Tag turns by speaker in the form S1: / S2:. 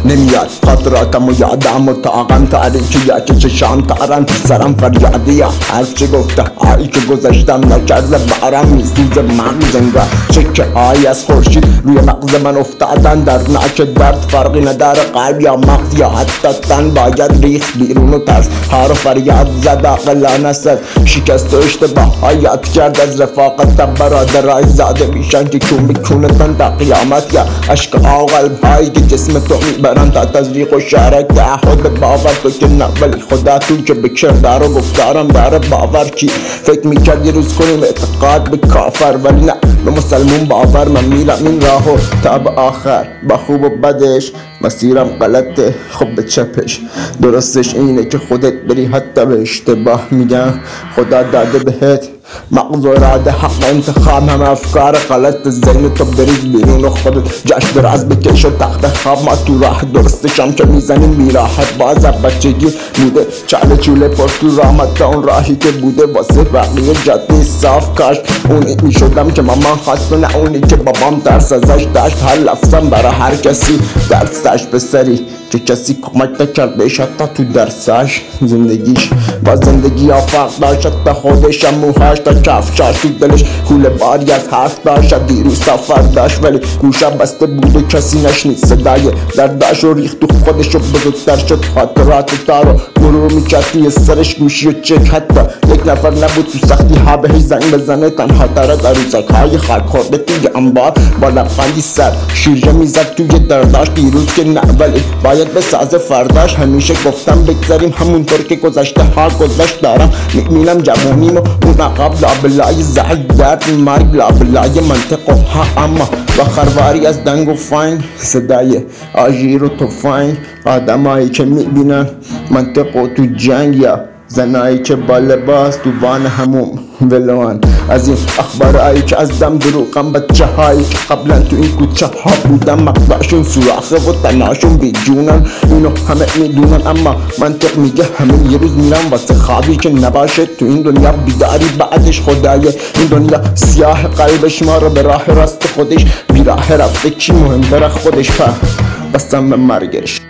S1: نمیاد خاطراتم و یادم و طاقم تاریکی یا که چشام تارن تو سرم فریاده یا هرچه گفته هایی که گذاشتم نکرده برم میسوزه مغز انگار چکه هایی از خورشید روی مغز من افتادن دردناک درد فرقی نداره قلب یا مغز یا حتی تن باید ریخت بیرون و ترس ها رو فریاد زد عقلانه سر شکست و اشتباه ها یاد کرد از رفاقتم برادرای زاده میشن که کون بکونتن تا قیامت یا عشق قلب هایی که جسم تو میبرن تا تزریق و شرک تعهد باور تو که نه ولی خدا تو که به کردار و گفتارم داره باور کی فکر میکرد یه روز کنیم اعتقاد به کافر ولی نه به مسلمون باور من میرم این راهو تا به آخر با خوب و بدش مسیرم غلطه خب به چپش درستش اینه که خودت بری حتی به اشتباه میگم خدا داده بهت مغز و اراده حق انتخاب همه افکار غلط ذهن تو بریز بیرون و خودت جاش دراز بکش و تخت خواب ما تو راه درستشم که میزنیم بیراحت باز بچگی بوده چاله چوله پر تو رحمت اون راهی که بوده واسه بقیه جاده صاف کاش اونی میشدم که مامان خواست و نه اونی که بابام درس ازش داشت هر لفظم برای هر کسی درس داشت به سری که کسی کمک نکرد بهش حتی تو درساش زندگیش با زندگی آفاق داشت حتی خودش هم موهاش تا کفشاش تو دلش کوله باری از حرف داشت دیروز سفر داشت ولی گوشم بسته بوده کسی نشنید صدای درداش و ریخت تو خودش و بزرگتر شد خاطرات تارو مرور میکرد توی سرش گوشی و چک حتی یک نفر نبود تو سختی ها بهش زنگ بزنه تنها داره در روزک های خاک خورده توی انبار با لبخندی سر شیرجه میزد توی درداش دیروز که نه ولی باید بسازه فرداش همیشه گفتم بگذاریم همونطور که گذشته ها گذشت دارم میبینم جوانیم و اون عقب لابلای زعی درد مرگ لابلای منطق و ها اما با خرواری از دنگ و فنگ صدای آژیر و تفنگ آدمایی که میبینن منطق و تو جنگ یا زنایی که با لباس تو وان هموم ولوان از این اخبارایی که از دم دروغم بچه هایی که قبلا تو این کوچه ها بودن مقطعشون سوراخه و تناشون بیجونن اینو همه میدونن اما منطق میگه همه یه روز میرن واسه خوابی که نباشه تو این دنیا بیداری بعدش خدای این دنیا سیاه قلبش ما رو به راه راست خودش بیراه رفته کی مهمتر خودش بستم به مرگش